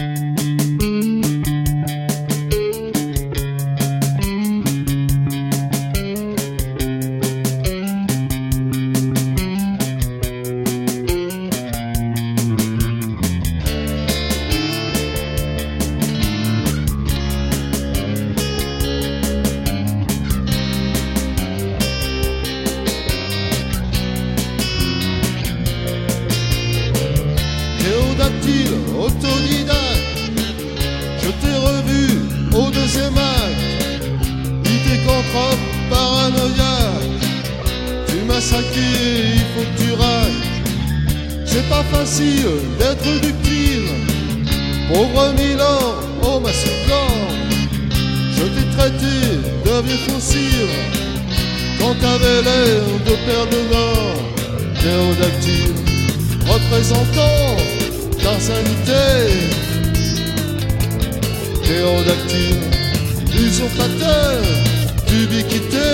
Théodactyle, autodidacte, je t'ai revu au deuxième acte. Lycanthrope, paranoïaque, tu m'as saqué, il faut que tu railles. C'est pas facile d'être ductile, pauvre Milan, oh ma surcorps. Je t'ai traité de vieux fossile quand t'avais l'air de perdre le nord. Théodactyle, représentant d'insanité. Théodactyle, usurpateur d'ubiquité.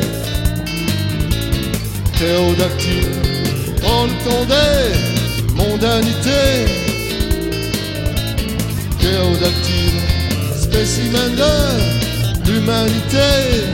Théodactyle, prends le temps des mondanités. Théodactyle, spécimen de l'humanité.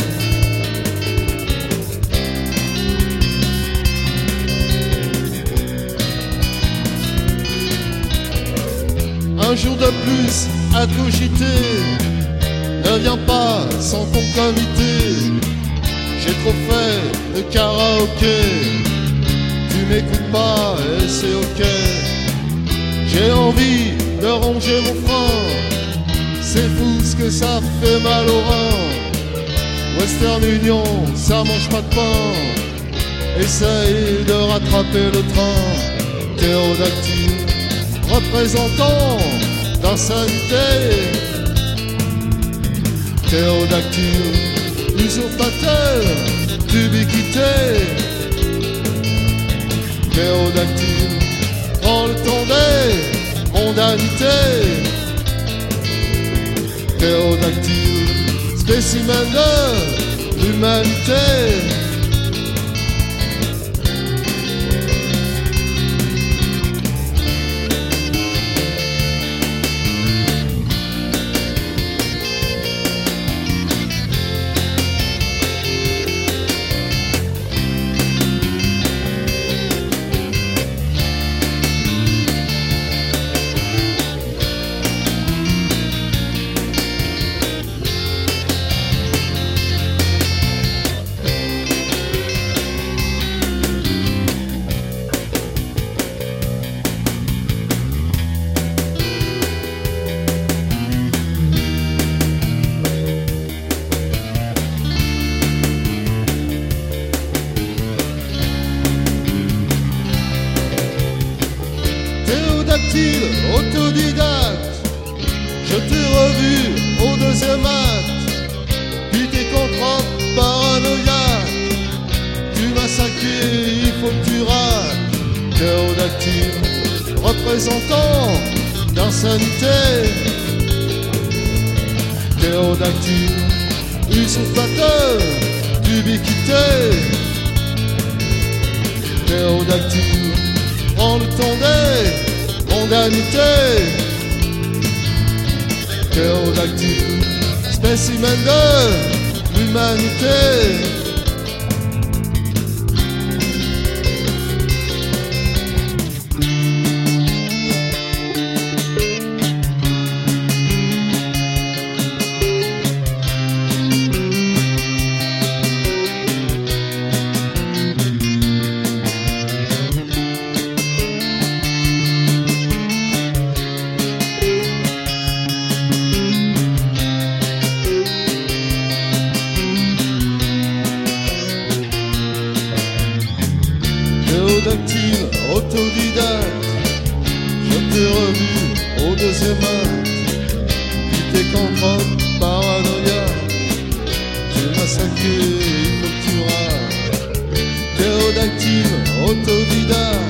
Un jour de plus à cogiter, ne viens pas sans concomité. J'ai trop fait de karaoké, tu m'écoutes pas et c'est ok. J'ai envie de ronger mon frein, c'est fou ce que ça fait mal au rein. Western Union, ça mange pas de pain, essaye de rattraper le train. Théodactyle, représentant d'insanité. Théodactyle, usurpateur d'ubiquité. Théodactyle, prends le temps des mondanités. Théodactyle, spécimen de l'humanité. Théodactyle, autodidacte, je t'ai revu au deuxième acte. Lycanthrope, paranoïaque, tu m'as saqué, il faut que tu raques. Théodactyle, représentant d'insanité. Théodactyle, usurpateur d'ubiquité. Théodactyle, prends le temps des mondanités. Théodactyle, spécimen de l'humanité. Théodactyle, autodidacte, je t'ai revu au deuxième acte. Lycanthrope, paranoïaque, tu m'as saqué, il faut que tu raques. Théodactyle, autodidacte,